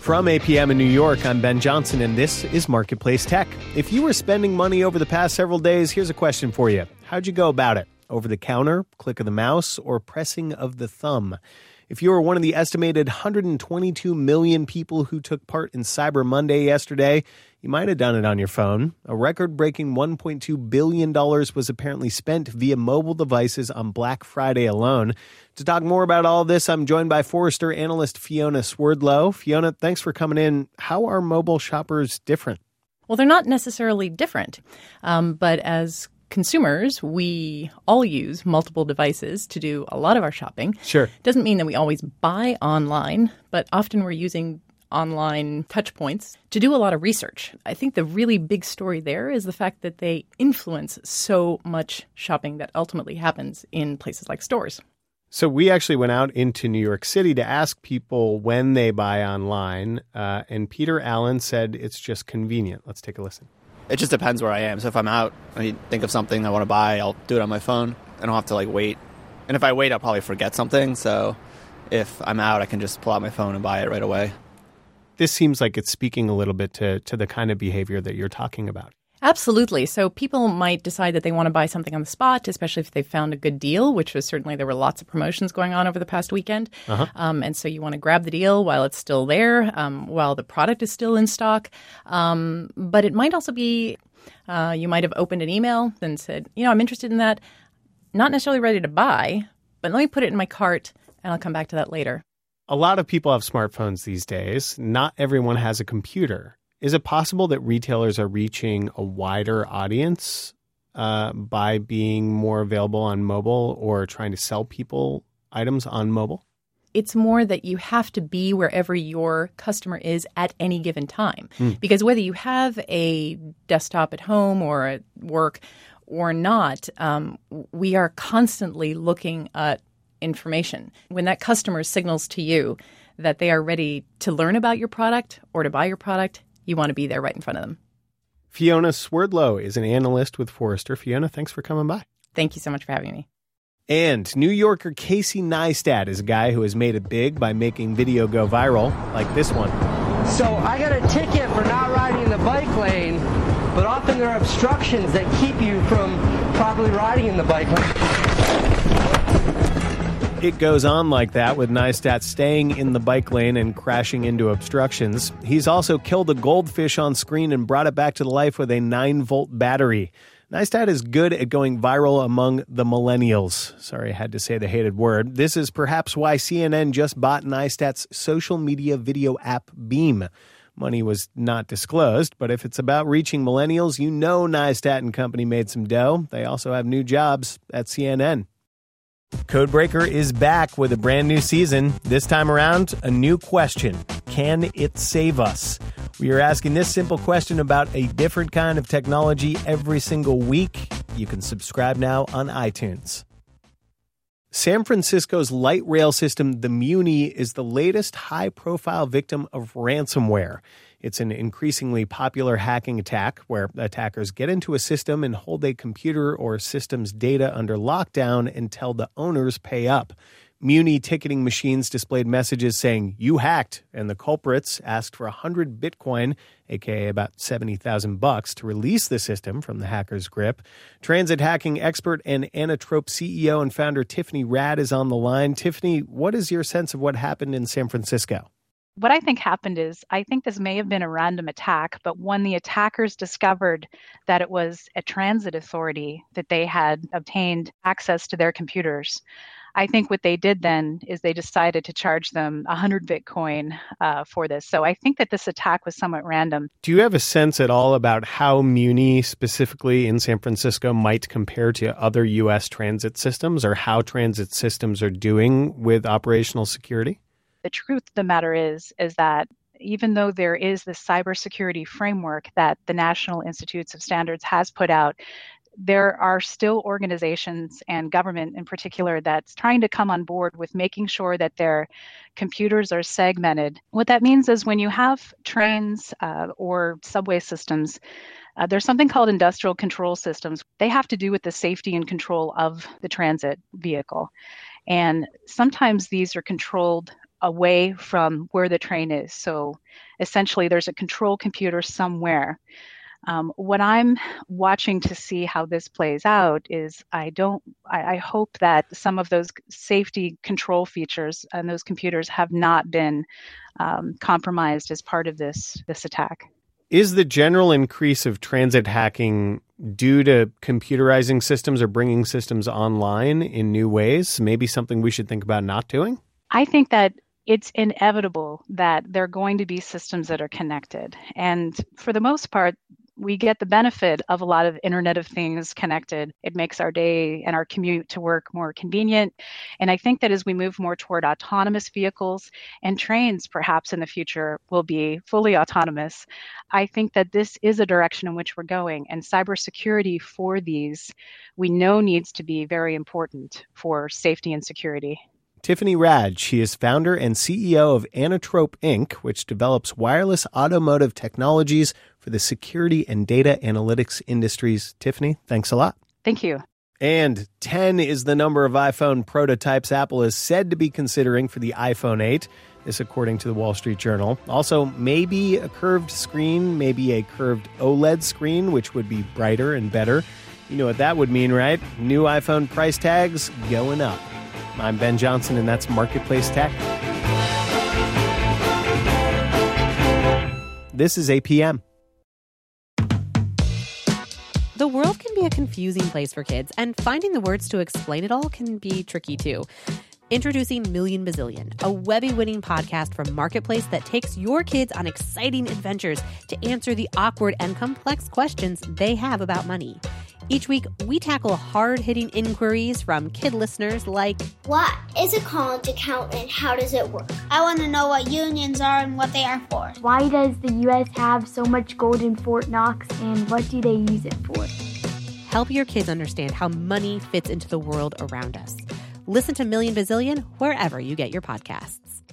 From APM in New York, I'm Ben Johnson, and this is Marketplace Tech. If you were spending money over the past several days, here's a question for you. How'd you go about it? Over the counter, click of the mouse, or pressing of the thumb? If you were one of the estimated 122 million people who took part in Cyber Monday yesterday, you might have done it on your phone. A record-breaking $1.2 billion was apparently spent via mobile devices on Black Friday alone. To talk more about all of this, I'm joined by Forrester analyst Fiona Swerdlow. Fiona, thanks for coming in. How are mobile shoppers different? Well, they're not necessarily different, but as consumers, we all use multiple devices to do a lot of our shopping. Sure. Doesn't mean that we always buy online, but often we're using online touch points to do a lot of research. I think the really big story there is the fact that they influence so much shopping that ultimately happens in places like stores. So we actually went out into New York City to ask people when they buy online, and Peter Allen said it's just convenient. Let's take a listen. It just depends where I am. So if I'm out, think of something I want to buy, I'll do it on my phone. I don't have to wait. And if I wait, I'll probably forget something. So if I'm out, I can just pull out my phone and buy it right away. This seems like it's speaking a little bit to the kind of behavior that you're talking about. Absolutely. So people might decide that they want to buy something on the spot, especially if they found a good deal, which was certainly there were lots of promotions going on over the past weekend. And so you want to grab the deal while it's still there, while the product is still in stock. But it might also be you might have opened an email and said, I'm interested in that. Not necessarily ready to buy, but let me put it in my cart and I'll come back to that later. A lot of people have smartphones these days. Not everyone has a computer. Is it possible that retailers are reaching a wider audience by being more available on mobile or trying to sell people items on mobile? It's more that you have to be wherever your customer is at any given time. Because whether you have a desktop at home or at work or not, we are constantly looking at information. When that customer signals to you that they are ready to learn about your product or to buy your product, you want to be there right in front of them. Fiona Swerdlow is an analyst with Forrester. Fiona, thanks for coming by. Thank you so much for having me. And New Yorker Casey Neistat is a guy who has made it big by making video go viral, like this one. So I got a ticket for not riding in the bike lane, but often there are obstructions that keep you from properly riding in the bike lane. It goes on like that, with Neistat staying in the bike lane and crashing into obstructions. He's also killed a goldfish on screen and brought it back to life with a 9-volt battery. Neistat is good at going viral among the millennials. Sorry, I had to say the hated word. This is perhaps why CNN just bought Neistat's social media video app Beam. Money was not disclosed, but if it's about reaching millennials, Neistat and company made some dough. They also have new jobs at CNN. Codebreaker is back with a brand new season. This time around, a new question. Can it save us? We are asking this simple question about a different kind of technology every single week. You can subscribe now on iTunes. San Francisco's light rail system, the Muni, is the latest high-profile victim of ransomware. It's an increasingly popular hacking attack where attackers get into a system and hold a computer or system's data under lockdown until the owners pay up. Muni ticketing machines displayed messages saying, "You hacked," and the culprits asked for 100 Bitcoin, aka about $70,000, to release the system from the hackers' grip. Transit hacking expert and Anatrope CEO and founder Tiffany Rad is on the line. Tiffany, what is your sense of what happened in San Francisco? What I think happened is, I think this may have been a random attack, but when the attackers discovered that it was a transit authority that they had obtained access to their computers, I think what they did then is they decided to charge them 100 Bitcoin for this. So I think that this attack was somewhat random. Do you have a sense at all about how Muni specifically in San Francisco might compare to other U.S. transit systems, or how transit systems are doing with operational security? The truth of the matter is that even though there is this cybersecurity framework that the National Institutes of Standards has put out, there are still organizations and government in particular that's trying to come on board with making sure that their computers are segmented. What that means is when you have trains or subway systems, there's something called industrial control systems. They have to do with the safety and control of the transit vehicle. And sometimes these are controlled away from where the train is. So essentially, there's a control computer somewhere. What I'm watching to see how this plays out is I hope that some of those safety control features and those computers have not been compromised as part of this attack. Is the general increase of transit hacking due to computerizing systems or bringing systems online in new ways? Maybe something we should think about not doing? I think that it's inevitable that there are going to be systems that are connected. And for the most part, we get the benefit of a lot of Internet of Things connected. It makes our day and our commute to work more convenient. And I think that as we move more toward autonomous vehicles and trains, perhaps in the future will be fully autonomous, I think that this is a direction in which we're going. And cybersecurity for these, we know needs to be very important for safety and security. Tiffany Rad, she is founder and CEO of Anatrope Inc., which develops wireless automotive technologies for the security and data analytics industries. Tiffany, thanks a lot. Thank you. And 10 is the number of iPhone prototypes Apple is said to be considering for the iPhone 8. This according to the Wall Street Journal. Also, maybe a curved screen, maybe a curved OLED screen, which would be brighter and better. You know what that would mean, right? New iPhone price tags going up. I'm Ben Johnson, and that's Marketplace Tech. This is APM. The world can be a confusing place for kids, and finding the words to explain it all can be tricky, too. Introducing Million Bazillion, a Webby-winning podcast from Marketplace that takes your kids on exciting adventures to answer the awkward and complex questions they have about money. Each week, we tackle hard-hitting inquiries from kid listeners like, what is a college account and how does it work? I want to know what unions are and what they are for. Why does the U.S. have so much gold in Fort Knox and what do they use it for? Help your kids understand how money fits into the world around us. Listen to Million Bazillion wherever you get your podcasts.